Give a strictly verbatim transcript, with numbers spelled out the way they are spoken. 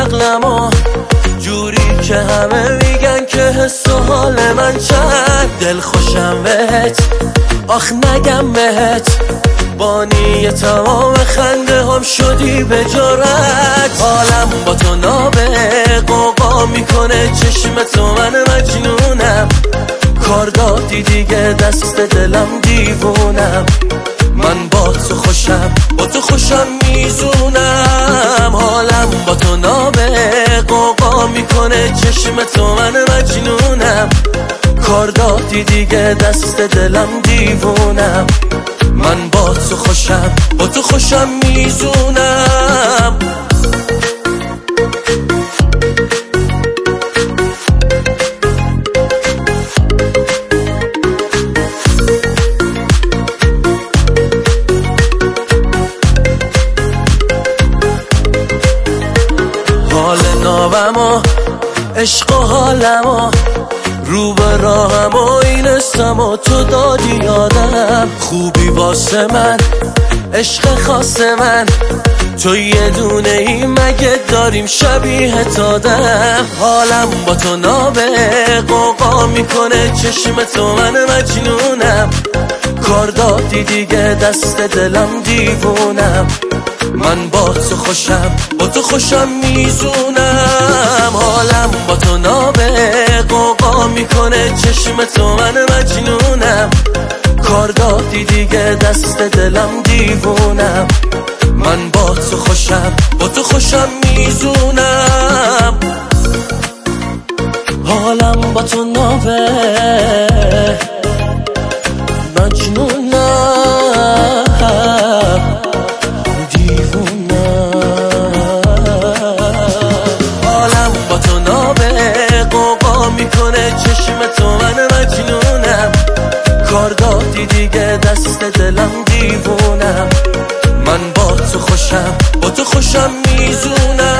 عقلم و جوری که همه میگن که حس و حال من چند دل خوشم بهت، آخ نگم بهت بانی تمام خنده هم شدی به جرأت. حالم با تو نابه قوقا میکنه چشم تو، من مجنونم کار دادی دیگه دست دلم دیوونم. من با تو خوشم با تو خوشم میزونم، حالم با تو نابه قوقا میکنه چشم تو، من مجنونم کار دادی دیگه دست دلم دیوونم. من با تو خوشم با تو خوشم میزونم. حال نابم و عشق و حالم و رو به راهم و اینستم و تو دادی یادم. خوبی واسه من عشق خاص من، تو یه دونه ای مگه داریم شبیه تادم. حالم با تو نابه قوقا میکنه چشم تو، من مجنونم کار دادی دیگه دست دلم دیوونم. من با تو خوشم با تو خوشم میزونم، حالم با تو نابه قوقا میکنه چشم تو، من مجنونم کار دادی دیگه دست دلم دیوونم. من با تو خوشم با تو خوشم میزونم، حالم با تو نابه مجنونم میکنه چشم تو، من مجنونم کار دادی دیگه دست دلم دیوونم. من با تو خوشم با تو خوشم میزونم.